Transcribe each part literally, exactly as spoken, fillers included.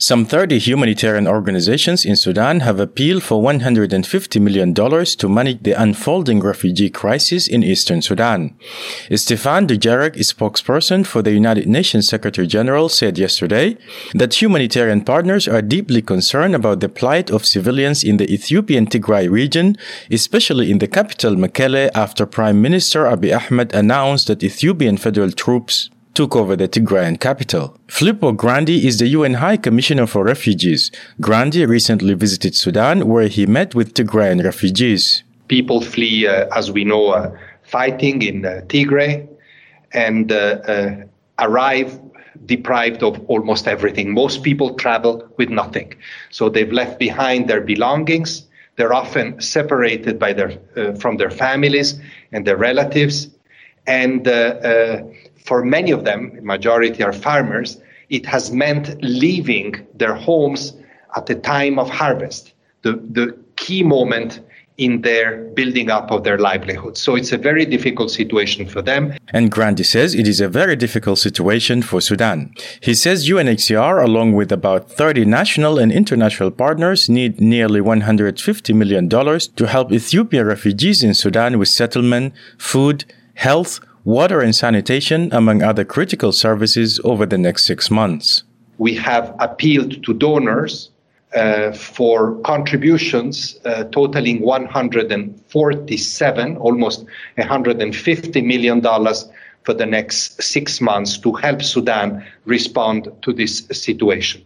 Some thirty humanitarian organizations in Sudan have appealed for one hundred fifty million dollars to manage the unfolding refugee crisis in eastern Sudan. Stéphane Dujarric, spokesperson for the United Nations Secretary General, said yesterday that humanitarian partners are deeply concerned about the plight of civilians in the Ethiopian Tigray region, especially in the capital Mekelle, after Prime Minister Abiy Ahmed announced that Ethiopian federal troops took over the Tigrayan capital. Filippo Grandi is the U N High Commissioner for Refugees. Grandi recently visited Sudan, where he met with Tigrayan refugees. People flee, uh, as we know, uh, fighting in uh, Tigray and uh, uh, arrive deprived of almost everything. Most people travel with nothing. So they've left behind their belongings. They're often separated by their, uh, from their families and their relatives. And uh, uh, for many of them, the majority are farmers, it has meant leaving their homes at the time of harvest, the, the key moment in their building up of their livelihood. So it's a very difficult situation for them. And Grandi says it is a very difficult situation for Sudan. He says U N H C R, along with about thirty national and international partners, need nearly one hundred fifty million dollars to help Ethiopian refugees in Sudan with settlement, food, health, water and sanitation, among other critical services over the next six months. We have appealed to donors uh, for contributions uh, totaling one hundred forty-seven, almost one hundred fifty million dollars for the next six months to help Sudan respond to this situation.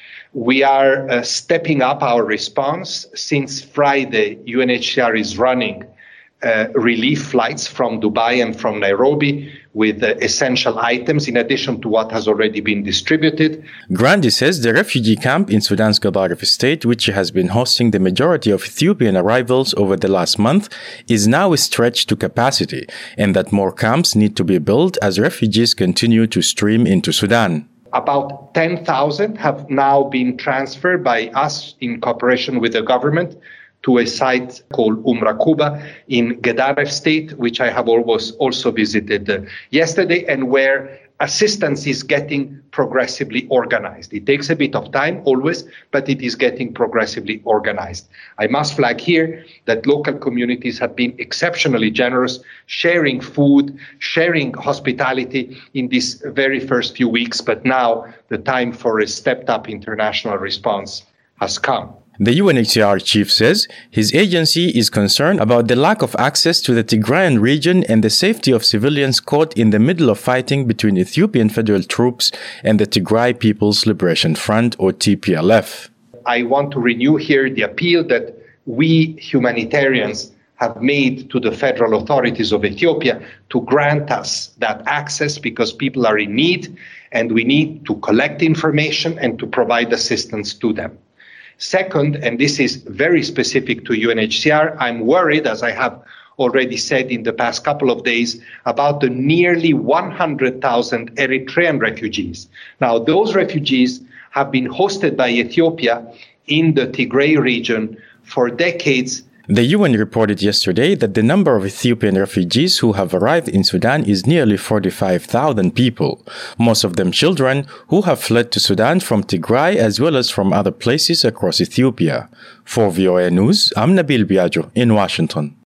We are uh, stepping up our response. Since Friday, U N H C R is running Uh, relief flights from Dubai and from Nairobi with uh, essential items in addition to what has already been distributed. Grandi says the refugee camp in Sudan's Gadaref state, which has been hosting the majority of Ethiopian arrivals over the last month, is now stretched to capacity, and that more camps need to be built as refugees continue to stream into Sudan. About ten thousand have now been transferred by us in cooperation with the government to a site called Umrakuba in Gadaref state, which I have almost also visited uh, yesterday, and where assistance is getting progressively organized. It takes a bit of time, always, but it is getting progressively organized. I must flag here that local communities have been exceptionally generous, sharing food, sharing hospitality in these very first few weeks, but now the time for a stepped-up international response has come. The U N H C R chief says his agency is concerned about the lack of access to the Tigrayan region and the safety of civilians caught in the middle of fighting between Ethiopian federal troops and the Tigray People's Liberation Front, or T P L F. I want to renew here the appeal that we humanitarians have made to the federal authorities of Ethiopia to grant us that access, because people are in need and we need to collect information and to provide assistance to them. Second, and this is very specific to U N H C R, I'm worried, as I have already said in the past couple of days, about the nearly one hundred thousand Eritrean refugees. Now, those refugees have been hosted by Ethiopia in the Tigray region for decades. The U N reported yesterday that the number of Ethiopian refugees who have arrived in Sudan is nearly forty-five thousand people, most of them children who have fled to Sudan from Tigray as well as from other places across Ethiopia. For V O A News, I'm Nabil Biagio in Washington.